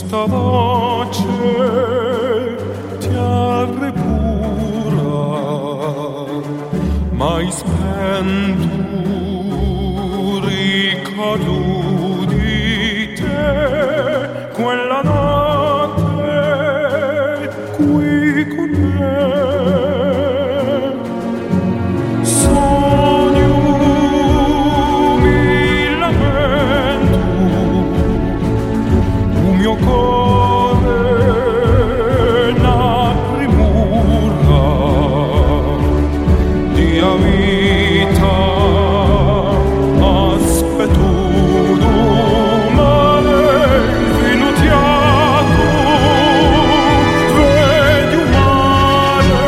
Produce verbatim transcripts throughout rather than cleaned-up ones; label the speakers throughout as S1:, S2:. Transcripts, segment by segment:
S1: voce terre pura, mai spento ricordo di te quella notte qui con me. Sogno mi lamento, un mio cuore na primura di vita aspetto domani rinutiato, vedi un mare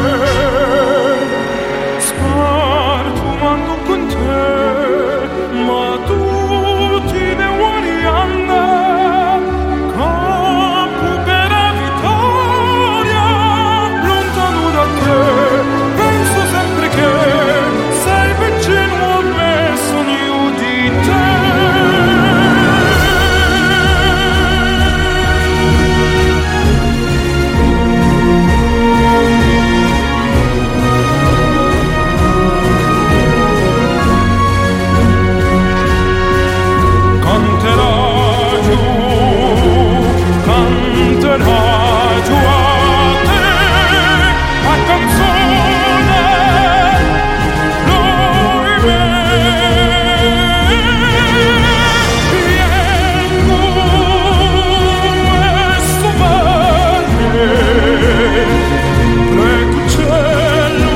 S1: spartumando con te, ma tu ti ne vuoi andare, campo per la vittoria, lontano da te. Penso sempre che sei vicino a me, sogno di te. Canterà giù, canterà giù a te la canzone, lui me. Piengo questo mare, prego cielo,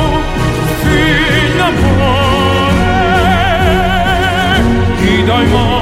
S1: fino amore, ti dai mai